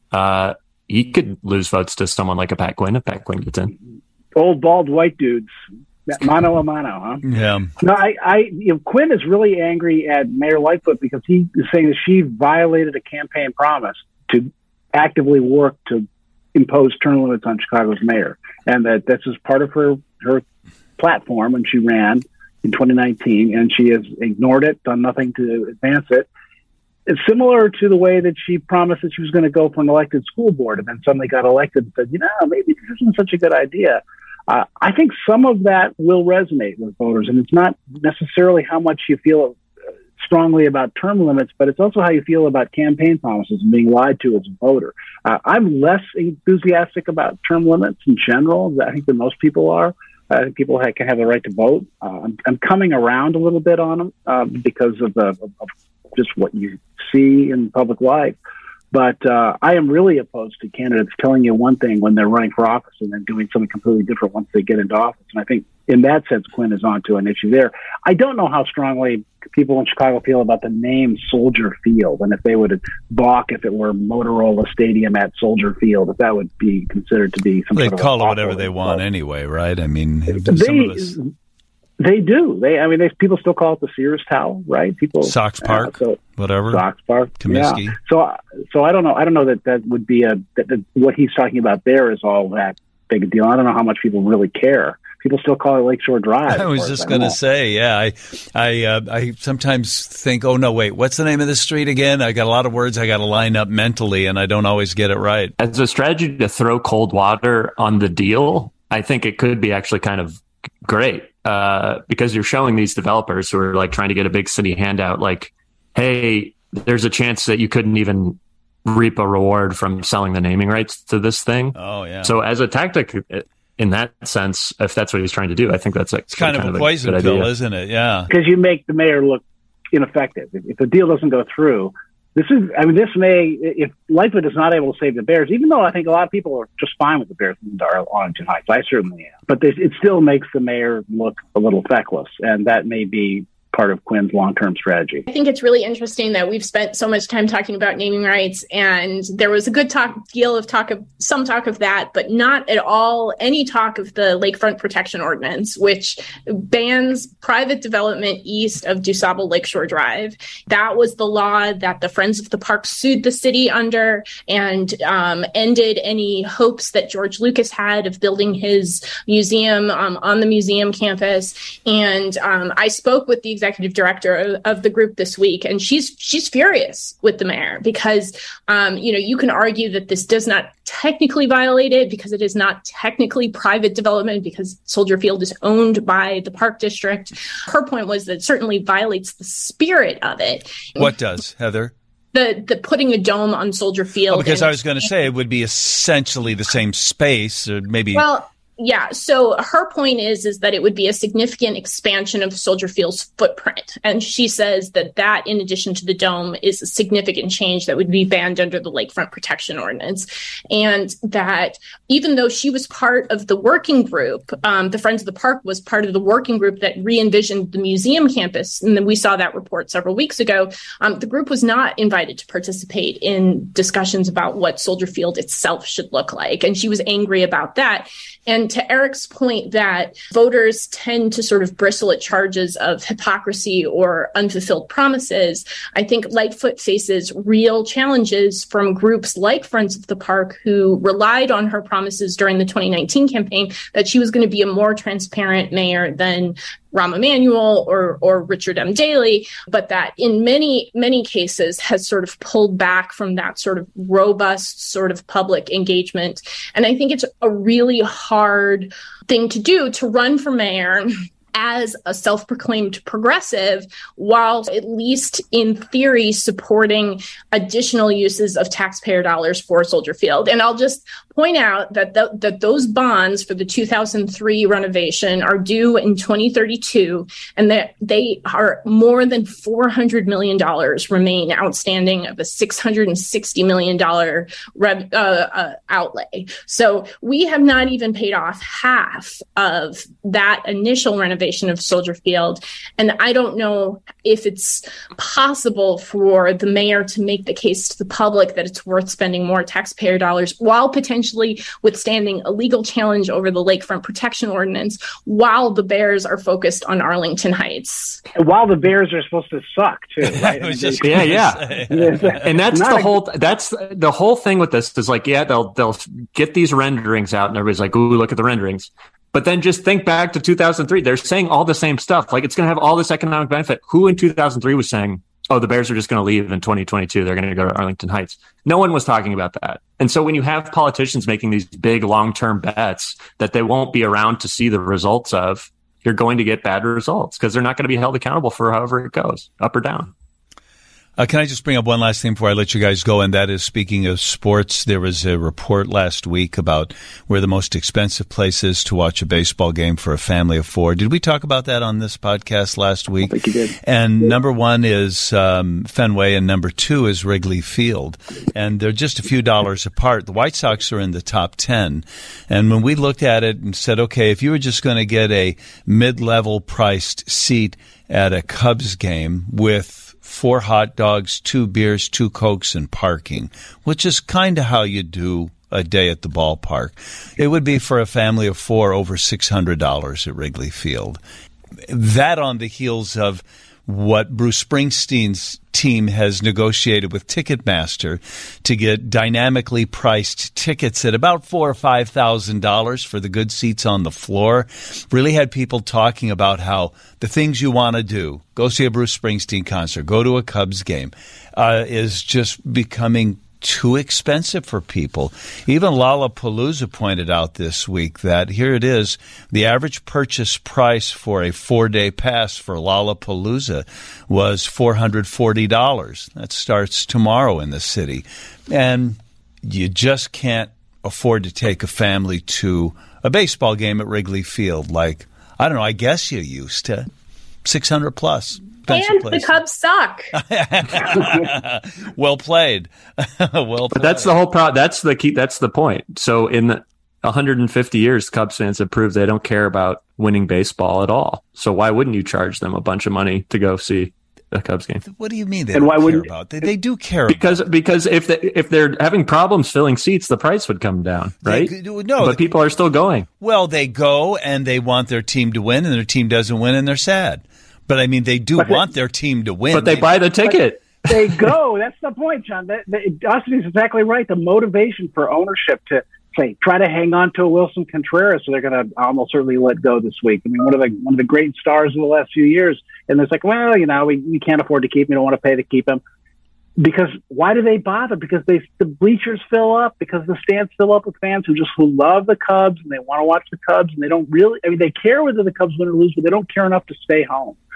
Speaker 3: He could lose votes to someone like a Pat Quinn if Pat Quinn gets in.
Speaker 4: Old bald white dudes. Mano a mano, huh?
Speaker 1: Yeah.
Speaker 4: No, Quinn is really angry at Mayor Lightfoot because he is saying that she violated a campaign promise to actively work to impose term limits on Chicago's mayor, and that this is part of her platform when she ran in 2019, and she has ignored it, done nothing to advance it. It's similar to the way that she promised that she was going to go for an elected school board, and then suddenly got elected and said, maybe this isn't such a good idea. I think some of that will resonate with voters, and it's not necessarily how much you feel strongly about term limits, but it's also how you feel about campaign promises and being lied to as a voter. I'm less enthusiastic about term limits in general. I think that most people are. I think people can have the right to vote. I'm coming around a little bit on them because of just what you see in public life. But I am really opposed to candidates telling you one thing when they're running for office and then doing something completely different once they get into office. And I think in that sense, Quinn is onto an issue there. I don't know how strongly people in Chicago feel about the name Soldier Field, and if they would balk if it were Motorola Stadium at Soldier Field, if that would be considered to be some sort of...
Speaker 1: They call it whatever they want anyway, right? I mean,
Speaker 4: They do. People still call it the Sears Tower, right? People
Speaker 1: Sox Park, whatever.
Speaker 4: Sox Park,
Speaker 1: Comiskey.
Speaker 4: Yeah. So I don't know. I don't know that would be what he's talking about there is all that big a deal. I don't know how much people really care. People still call it Lakeshore Drive.
Speaker 1: I was just going to say, yeah. I sometimes think, oh no, wait, what's the name of this street again? I got a lot of words I got to line up mentally, and I don't always get it right.
Speaker 3: As a strategy to throw cold water on the deal, I think it could be actually kind of great. Because you're showing these developers who are like trying to get a big city handout, like, hey, there's a chance that you couldn't even reap a reward from selling the naming rights to this thing.
Speaker 1: Oh, yeah.
Speaker 3: So as a tactic, in that sense, if that's what he's trying to do, I think that's
Speaker 1: it's kind of a poison pill, isn't it? Yeah.
Speaker 4: Because you make the mayor look ineffective. If the deal doesn't go through, this may, if Lightfoot is not able to save the Bears, even though I think a lot of people are just fine with the Bears in Arlington Heights, I certainly am. But it still makes the mayor look a little feckless, and that may be part of Quinn's long-term strategy.
Speaker 2: I think it's really interesting that we've spent so much time talking about naming rights, and there was a good deal of talk of that, but not at all any talk of the Lakefront Protection Ordinance, which bans private development east of DuSable Lakeshore Drive. That was the law that the Friends of the Park sued the city under, and ended any hopes that George Lucas had of building his museum on the museum campus. And I spoke with the executive director of the group this week, and she's furious with the mayor because you can argue that this does not technically violate it because it is not technically private development because Soldier Field is owned by the Park District. Her point was that it certainly violates the spirit of it.
Speaker 1: What does, Heather?
Speaker 2: The putting a dome on Soldier Field.
Speaker 1: Because I was going to say it would be essentially the same space, or maybe.
Speaker 2: Well, Yeah. So her point is that it would be a significant expansion of Soldier Field's footprint. And she says that in addition to the dome is a significant change that would be banned under the Lakefront Protection Ordinance. And that even though she was part of the working group, the Friends of the Park was part of the working group that re-envisioned the museum campus. And then we saw that report several weeks ago. The group was not invited to participate in discussions about what Soldier Field itself should look like. And she was angry about that. And to Eric's point that voters tend to sort of bristle at charges of hypocrisy or unfulfilled promises, I think Lightfoot faces real challenges from groups like Friends of the Park who relied on her promises during the 2019 campaign that she was going to be a more transparent mayor than Rahm Emanuel or Richard M. Daley, but that in many, many cases has sort of pulled back from that sort of robust sort of public engagement. And I think it's a really hard thing to do to run for mayor as a self-proclaimed progressive, while at least in theory supporting additional uses of taxpayer dollars for Soldier Field. And I'll just point out that those bonds for the 2003 renovation are due in 2032, and that they are more than $400 million remain outstanding of a $660 million outlay. So we have not even paid off half of that initial renovation of Soldier Field. And I don't know if it's possible for the mayor to make the case to the public that it's worth spending more taxpayer dollars while potentially withstanding a legal challenge over the Lakefront Protection Ordinance, while the Bears are focused on Arlington Heights.
Speaker 4: And while the Bears are supposed to suck too, right?
Speaker 3: And that's the whole thing with this is like, they'll get these renderings out and everybody's like, ooh, look at the renderings. But then just think back to 2003. They're saying all the same stuff. Like, it's going to have all this economic benefit. Who in 2003 was saying, oh, the Bears are just going to leave in 2022. They're going to go to Arlington Heights. No one was talking about that. And so when you have politicians making these big long-term bets that they won't be around to see the results of, you're going to get bad results because they're not going to be held accountable for however it goes, up or down.
Speaker 1: Can I just bring up one last thing before I let you guys go? And that is, speaking of sports, there was a report last week about where the most expensive place is to watch a baseball game for a family of four. Did we talk about that on this podcast last week?
Speaker 4: I think you did.
Speaker 1: And number one is Fenway, and number two is Wrigley Field. And they're just a few dollars apart. The White Sox are in the top 10. And when we looked at it and said, okay, if you were just going to get a mid-level priced seat at a Cubs game with 4 hot dogs, 2 beers, 2 Cokes, and parking, which is kind of how you do a day at the ballpark. It would be for a family of 4 over $600 at Wrigley Field. That on the heels of what Bruce Springsteen's team has negotiated with Ticketmaster to get dynamically priced tickets at about $4,000 or $5,000 for the good seats on the floor. Really had people talking about how the things you want to do, go see a Bruce Springsteen concert, go to a Cubs game, is just becoming too expensive for people. Even Lollapalooza pointed out this week that here it is, the average purchase price for a 4-day pass for Lollapalooza was $440. That starts tomorrow in the city. And you just can't afford to take a family to a baseball game at Wrigley Field like, I don't know, I guess you used to. 600 plus.
Speaker 2: And the Cubs suck.
Speaker 1: Well played. Well played.
Speaker 3: But that's the whole that's the key. That's the point. So in 150 years, Cubs fans have proved they don't care about winning baseball at all. So why wouldn't you charge them a bunch of money to go see a Cubs game?
Speaker 1: What do you mean they don't care about? They do care
Speaker 3: because if they're having problems filling seats, the price would come down, right? But people are still going.
Speaker 1: Well, they go and they want their team to win, and their team doesn't win, and they're sad. But, I mean, they do want their team to win.
Speaker 3: But they buy the ticket.
Speaker 4: They go. That's the point, John. Austin is exactly right. The motivation for ownership to, say, try to hang on to a Wilson Contreras, so they're going to almost certainly let go this week. I mean, one of the great stars of the last few years. And it's like, well, we can't afford to keep him. We don't want to pay to keep him. Because why do they bother? Because the bleachers fill up, because the stands fill up with fans who love the Cubs and they want to watch the Cubs, and they don't really, they care whether the Cubs win or lose, but they don't care enough to stay home.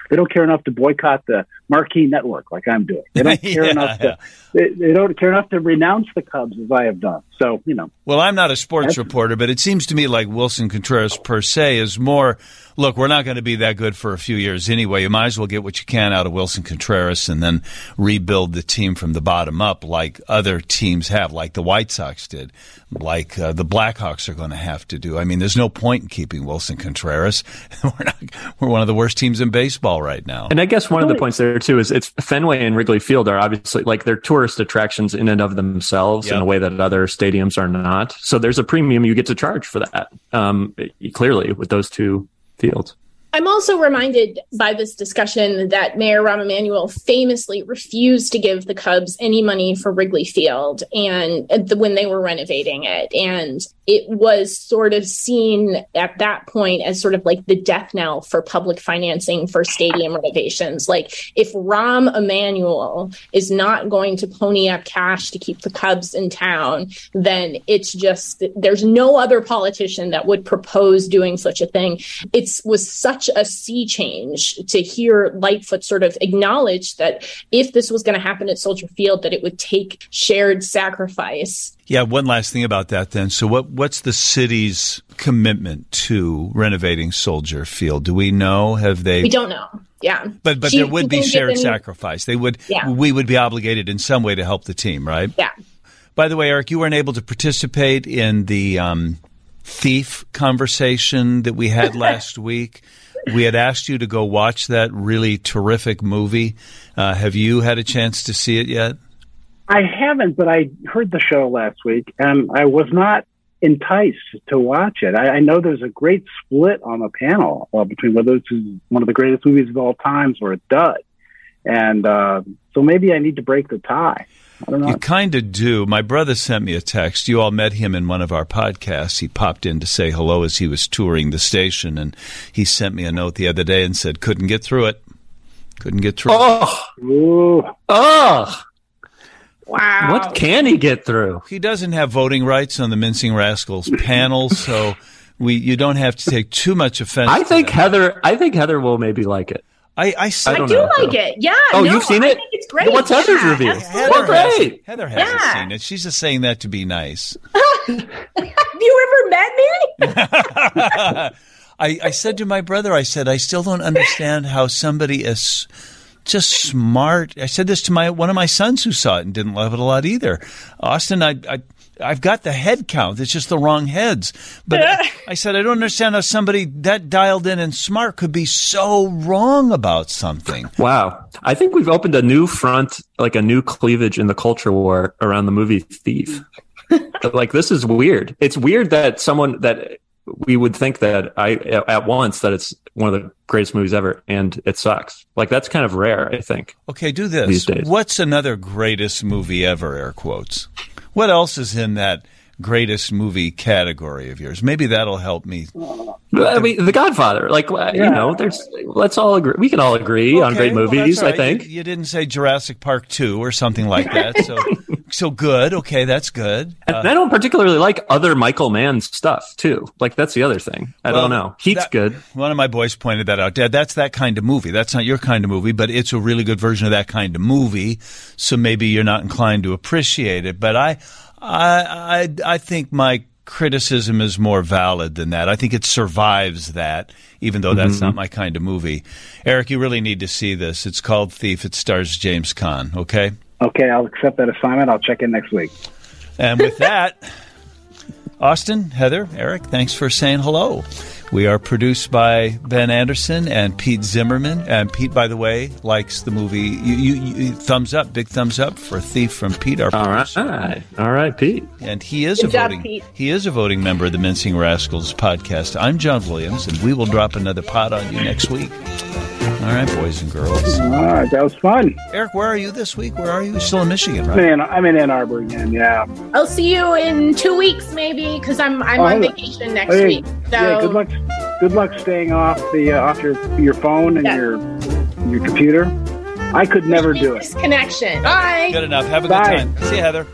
Speaker 4: They don't care enough to boycott the marquee network like I'm doing. They don't care enough to. They don't care enough to renounce the Cubs as I have done. So,
Speaker 1: Well, I'm not a sports reporter, but it seems to me like Wilson Contreras per se is more, look, we're not going to be that good for a few years anyway. You might as well get what you can out of Wilson Contreras and then rebuild the team from the bottom up like other teams have, like the White Sox did, like the Blackhawks are going to have to do. I mean, there's no point in keeping Wilson Contreras. We're one of the worst teams in baseball right now.
Speaker 3: And I guess one of the points there, too, is it's Fenway and Wrigley Field are obviously, like, they're tourist attractions in and of themselves in a way that other stadiums are not. So there's a premium you get to charge for that, clearly, with those two fields.
Speaker 2: I'm also reminded by this discussion that Mayor Rahm Emanuel famously refused to give the Cubs any money for Wrigley Field and when they were renovating it. And it was sort of seen at that point as sort of like the death knell for public financing for stadium renovations. Like, if Rahm Emanuel is not going to pony up cash to keep the Cubs in town, then it's just, there's no other politician that would propose doing such a thing. It was such a sea change to hear Lightfoot sort of acknowledge that if this was going to happen at Soldier Field, that it would take shared sacrifice.
Speaker 1: Yeah, one last thing about that then. So what's the city's commitment to renovating Soldier Field? Do we know? Have they?
Speaker 2: We don't know. Yeah.
Speaker 1: But there would be shared sacrifice. We would be obligated in some way to help the team, right?
Speaker 2: Yeah.
Speaker 1: By the way, Eric, you weren't able to participate in the thief conversation that we had last week. We had asked you to go watch that really terrific movie. Have you had a chance to see it yet?
Speaker 4: I haven't, but I heard the show last week, and I was not enticed to watch it. I know there's a great split on the panel between whether it's one of the greatest movies of all times or a dud. And so maybe I need to break the tie. I don't know.
Speaker 1: You kind of do. My brother sent me a text. You all met him in one of our podcasts. He popped in to say hello as he was touring the station, and he sent me a note the other day and said, couldn't get through it. Couldn't get through it.
Speaker 3: Oh!
Speaker 2: Wow.
Speaker 3: What can he get through?
Speaker 1: He doesn't have voting rights on the Mincing Rascals panel, so you don't have to take too much offense.
Speaker 3: I think Heather will maybe like it.
Speaker 1: I
Speaker 2: do like it. Yeah.
Speaker 3: Oh, you've seen it?
Speaker 2: I think it's great.
Speaker 3: What's Heather's review?
Speaker 1: Heather hasn't seen it. She's just saying that to be nice.
Speaker 2: Have you ever met me?
Speaker 1: I said to my brother, I still don't understand how somebody is just smart. I said this to one of my sons who saw it and didn't love it a lot either. Austin, I've got the head count. It's just the wrong heads. But I said, I don't understand how somebody that dialed in and smart could be so wrong about something.
Speaker 3: Wow. I think we've opened a new front, like a new cleavage in the culture war around the movie Thief. Like, this is weird. It's weird that someone that we would think that at once that it's one of the greatest movies ever, and it sucks. Like, that's kind of rare, I think.
Speaker 1: Okay, do this.
Speaker 3: These days.
Speaker 1: What's another greatest movie ever, air quotes? What else is in that greatest movie category of yours? Maybe that'll help me.
Speaker 3: I mean, The Godfather. Like, let's all agree. We can all agree on great movies,
Speaker 1: right.
Speaker 3: I think.
Speaker 1: You didn't say Jurassic Park 2 or something like that. So good. Okay, that's good.
Speaker 3: And I don't particularly like other Michael Mann stuff, too. Like, that's the other thing. I don't know. Heat's good. One
Speaker 1: of my boys pointed that out. Dad, that's that kind of movie. That's not your kind of movie, but it's a really good version of that kind of movie. So maybe you're not inclined to appreciate it. But I think my criticism is more valid than that. I think it survives that, even though that's not my kind of movie. Eric, you really need to see this. It's called Thief. It stars James Caan, okay?
Speaker 4: Okay, I'll accept that assignment. I'll check in next week.
Speaker 1: And with that, Austin, Heather, Eric, thanks for saying hello. We are produced by Ben Anderson and Pete Zimmerman. And Pete, by the way, likes the movie. You thumbs up, big thumbs up for Thief from Pete, our producer.
Speaker 3: All right, Pete.
Speaker 1: And he is a voting member of the Mincing Rascals podcast. I'm John Williams, and we will drop another pod on you next week. All right, boys and girls.
Speaker 4: All right, that was fun.
Speaker 1: Eric, where are you this week? Where are you? You're still in Michigan, right?
Speaker 4: Man, I'm in Ann Arbor again, yeah.
Speaker 2: I'll see you in 2 weeks, maybe, because I'm on vacation next week. So.
Speaker 4: Yeah, good luck staying off your phone and your computer. I could never do it.
Speaker 2: Disconnection. Bye.
Speaker 1: Good enough. Have a good time. See you, Heather.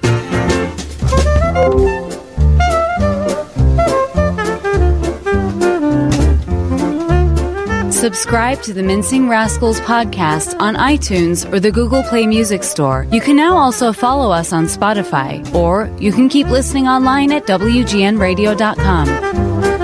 Speaker 8: Subscribe to the Mincing Rascals podcast on iTunes or the Google Play Music Store. You can now also follow us on Spotify, or you can keep listening online at WGNradio.com.